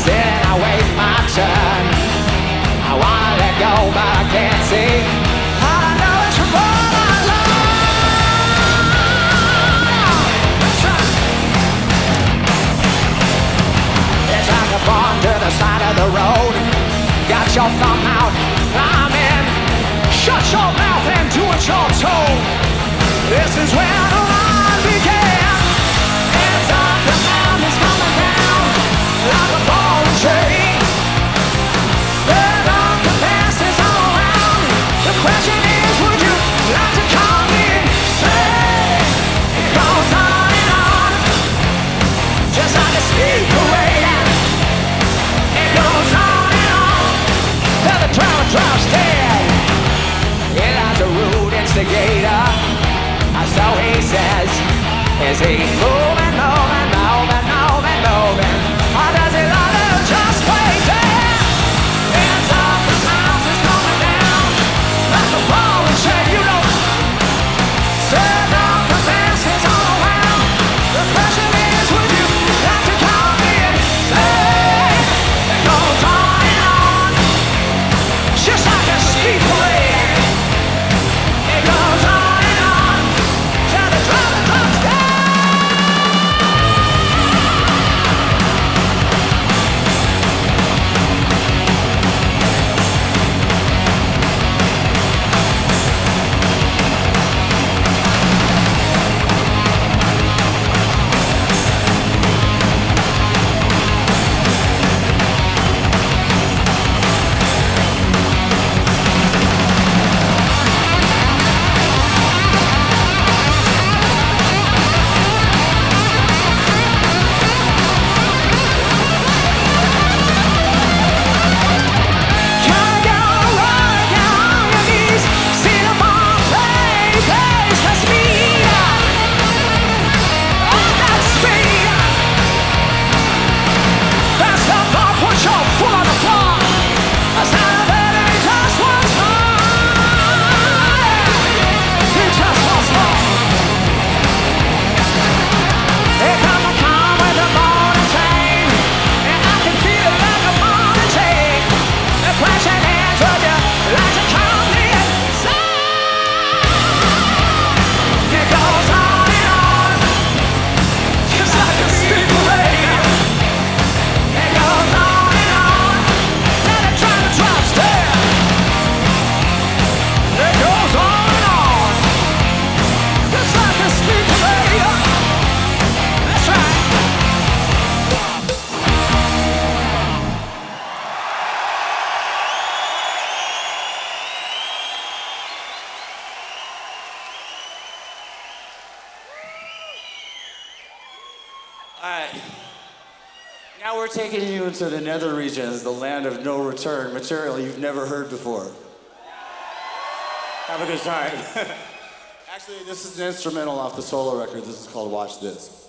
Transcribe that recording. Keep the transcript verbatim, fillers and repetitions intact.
sitting, I wait my turn. I wanna let go, but I can't see. All I know is from all I love. It's like a barn to the side of the road. Got your thumb out, I'm in. Shut your mouth and do what you're told. This is where the line began. It's up, the mountain's coming down like a ball and chain. The dark past is all around. The question is, would you like to come in? Say, it goes on and on, just like a speed parade. It goes on and on till the crowd drops dead. It has a rude instigator, so he says. Is he moving, moving, moving, moving, moving? Or does he love to just wait there? Hands up, the house is coming down. That's a ball and chain, you know. Stand up, the fence is all around. The question is, would you like to come in? Say, it goes on and on, just like a speed parade. It goes on and on till the driving clock's down. Alright, now we're taking you into the nether regions, the land of no return, material you've never heard before. Have a good time. Actually, this is an instrumental off the solo record. This is called Watch This.